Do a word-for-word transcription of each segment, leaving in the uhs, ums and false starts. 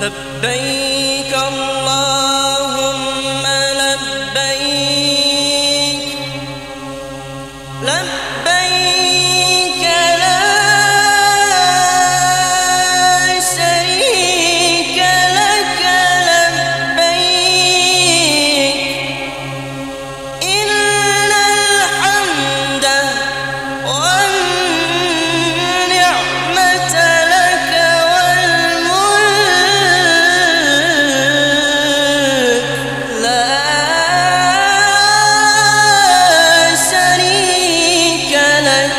لبيك اللهم لبيك لبيك لا شريك لك لبيك إن الحمد والنعمة لك والملك لا شريك لك.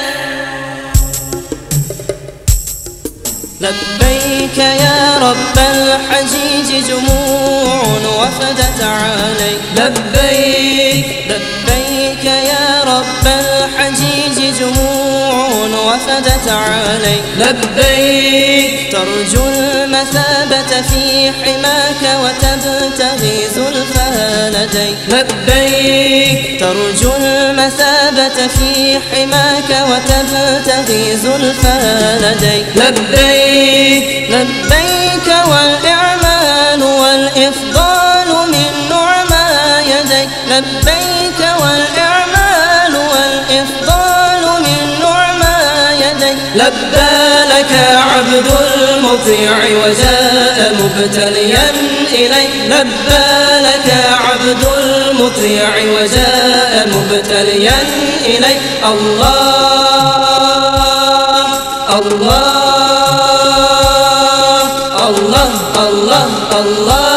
لبيك يا رب الحجيج جموع وفدت عليك لبيك لبيك يا رب الحجيج جموع وفدت عليك لبيك ترجو المثابة في حماك وتبتغي زلفى لديك لبيك ترجو المثابة في حماك وتبتغي زلفى لديك لبيك لبيك والإعمال والإفضال من نعمى يديك لبيك والإعمال والإفضال من نعمى يديك لبى لك عبد المطيع وجاء مبتليا إليك لبى لك عبد المطيع وجاء مبتليا إليك الله الله الله الله الله